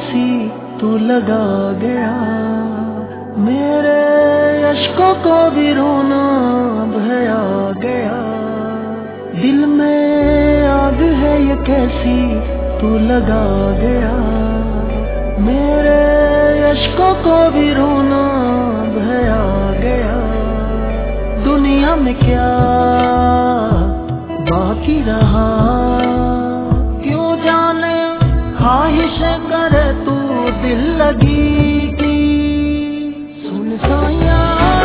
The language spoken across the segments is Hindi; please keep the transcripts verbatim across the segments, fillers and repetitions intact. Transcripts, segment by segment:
कैसी तू लगा गया, मेरे अश्कों को भी रोना भय आ गया। दिल में आग है ये कैसी तू लगा गया, मेरे अश्कों को भी रोना भय आ गया। दुनिया में क्या बाकी रहा, क्यों जाने ख्वाहिश करे तू दिल लगी की। सुन साया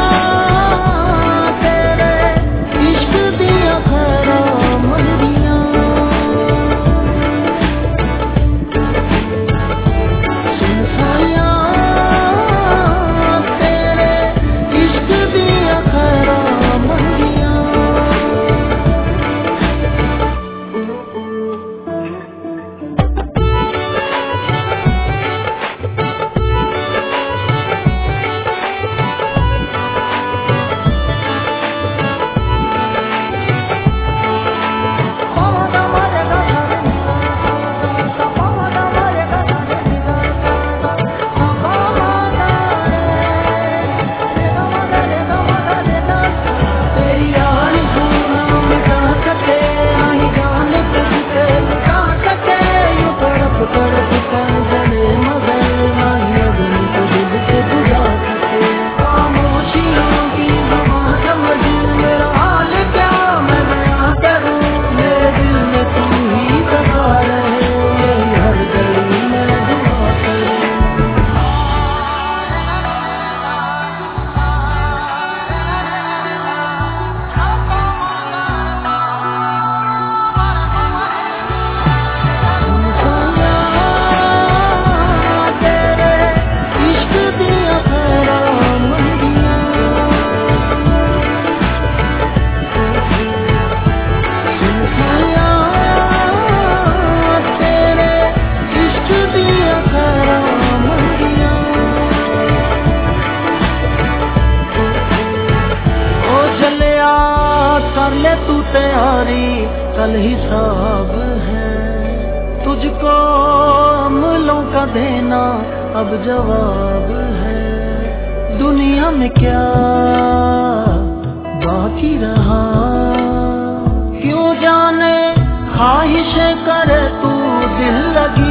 तेरे इश्क दिया खरा मंदिया, सुन साया तेरे इश्क दिया खरा मंदिया। कर ले तू तैयारी कल हिसाब है, तुझको अमलों का देना अब जवाब है। दुनिया में क्या बाकी रहा, क्यों जाने ख्वाहिश करे तू दिल लगी